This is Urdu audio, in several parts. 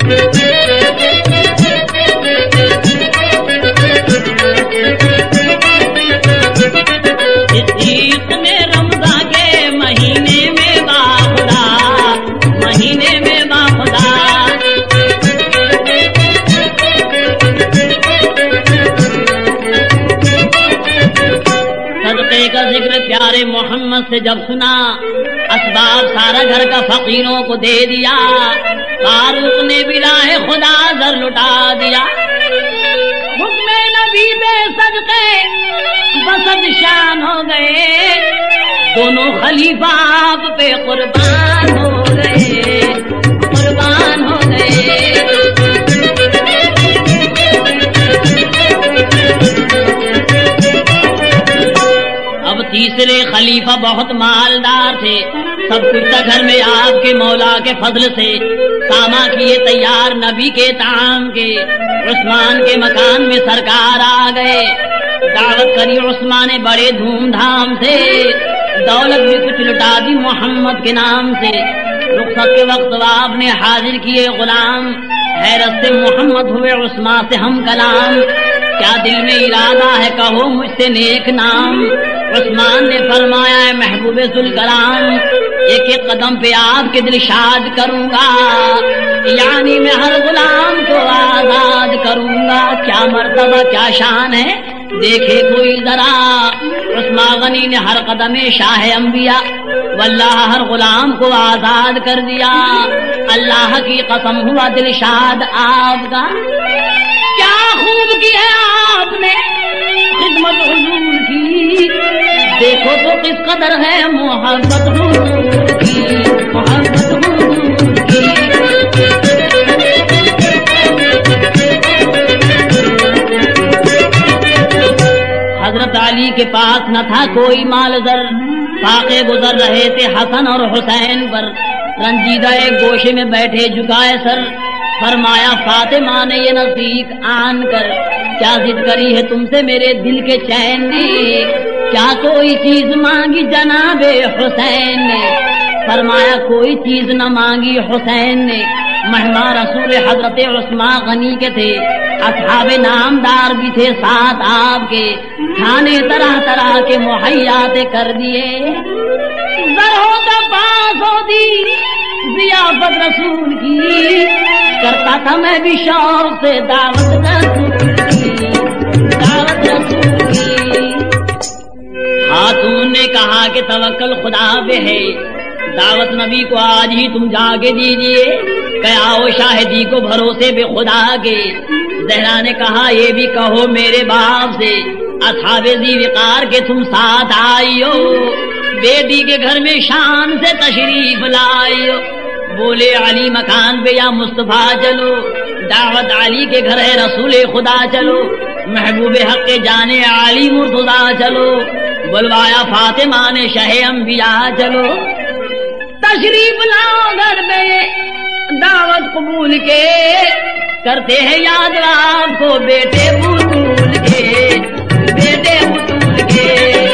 پیارے محمد سے جب سنا اسباب سارا گھر کا فقیروں کو دے دیا، فاروق نے بھی راہ خدا زر لٹا دیا، حکم نبی بے صدقے بسد شان ہو گئے، دونوں خلیفہ آپ پہ قربان ہو گئے، قربان ہو گئے۔ تیسرے خلیفہ بہت مالدار تھے، سب کچھ تھا گھر میں آپ کے مولا کے فضل سے، ساما کیے تیار نبی کے طعام کے، عثمان کے مکان میں سرکار آ گئے، دعوت کری عثمان نے بڑے دھوم دھام سے، دولت بھی کچھ لٹا دی محمد کے نام سے، رخصت کے وقت آپ نے حاضر کیے غلام، حیرت سے محمد ہوئے عثمان سے ہم کلام، کیا دل میں ارادہ ہے کہو مجھ سے نیک نام، عثمان نے فرمایا ہے محبوب ذوالکلام، ایک ایک قدم پہ آپ کے دل شاد کروں گا، یعنی میں ہر غلام کو آزاد کروں گا، کیا مرتبہ کیا شان ہے دیکھے کوئی ذرا، عثمان غنی نے ہر قدم شاہ انبیاء واللہ ہر غلام کو آزاد کر دیا، اللہ کی قسم ہوا دل شاد آپ کا، کیا خوب کیا آپ نے خدمت حضور کی، دیکھو تو کس قدر ہے محبت حضور کی، محبت حضور کی۔ حضرت علی کے پاس نہ تھا کوئی مال زر، فاقے گزر رہے تھے حسن اور حسین پر، رنجیدہ ایک گوشے میں بیٹھے جھکائے سر، فرمایا فاطمہ نے یہ نزدیک آن کر کیا ضد کری ہے تم سے میرے دل کے چین نے، کیا کوئی چیز مانگی جناب حسین نے، فرمایا کوئی چیز نہ مانگی حسین نے، مہمان رسول حضرت عثمان غنی کے تھے، اصحاب نامدار بھی تھے ساتھ آپ کے، کھانے طرح طرح کے مہیات کر دیے، زرہوں کا پاس ہوتی ضیافت رسول کی، کرتا تھا میں بھی شوق سے دعوت رسول کی، دعوت رسول کی۔ خاتون نے کہا کہ توکل خدا پہ ہے، دعوت نبی کو آج ہی تم جا کے دیجیے، کہ آؤ شاہدی کو بھروسے پہ خدا کے، زہرا نے کہا یہ بھی کہو میرے باپ سے، اصحاب ذی وقار کے تم ساتھ آئیو، بیٹی کے گھر میں شان سے تشریف لائیو، بولے علی مکان پہ یا مصطفیٰ چلو، دعوت علی کے گھر ہے رسول خدا چلو، محبوب حق کے جانے علی مرتضیٰ چلو، بلوایا فاطمہ نے شہ انبیاء چلو، تشریف لاؤ گھر میں دعوت قبول کے، کرتے ہیں یاد آپ کو بیٹے بطول کے، بیٹے بطول کے۔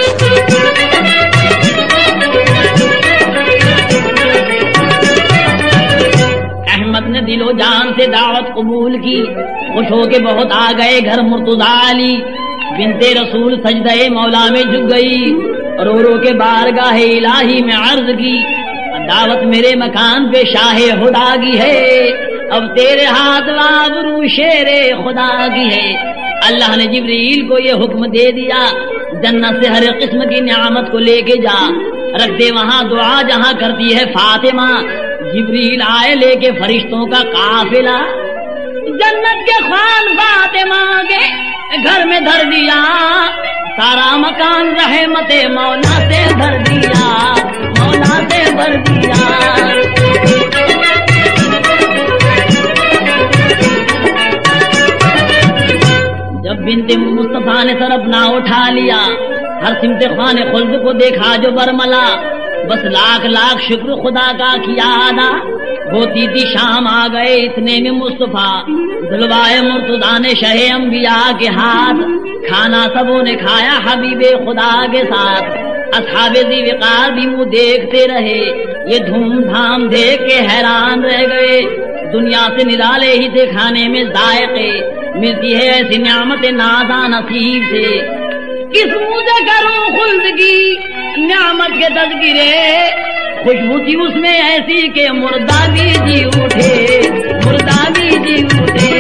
احمد نے دل و جان سے دعوت قبول کی، خوش ہو کے بہت آ گئے گھر مرتضیٰ علی، بنتے رسول سجدہ مولا میں جھک گئی، رو رو کے بارگاہ الہی میں عرض کی، دعوت میرے مکان پہ شاہ خدا کی ہے، اب تیرے ہاتھ وابرو شیر خدا کی ہے، اللہ نے جبریل کو یہ حکم دے دیا، جنت سے ہر قسم کی نعمت کو لے کے جا، رکھ دے وہاں دعا جہاں کرتی ہے فاطمہ، جبریل آئے لے کے فرشتوں کا قافلہ، جنت کے خوان فاطمہ کے گھر میں دھر دیا، سارا مکان رحمت مولا سے بھر دیا، مولا سے بھر دیا۔ جب بنت مصطفیٰ نے سر اپنا اٹھا لیا، ہر سمت خوان خلد کو دیکھا جو برملا، بس لاکھ لاکھ شکر خدا کا کیا ادا، ہوتی تھی شام آ گئے اتنے میں مصطفیٰ، دلوائے مرتضیٰ نے شہ انبیاء کے ہاتھ، کھانا سبوں نے کھایا حبیب خدا کے ساتھ، اصحاب ذی وقار بھی منہ دیکھتے رہے، یہ دھوم دھام دیکھ کے حیران رہ گئے، دنیا سے نرالے ہی تھے کھانے میں ذائقے، ملتی ہے ایسی نعمت نازا نصیب سے، کس منہ سے کروں خلد کی نعمت کے تذکرے، خوشبو تھی اس میں ایسی کہ مردہ بھی جی اٹھے، مردہ بھی جی اٹھے۔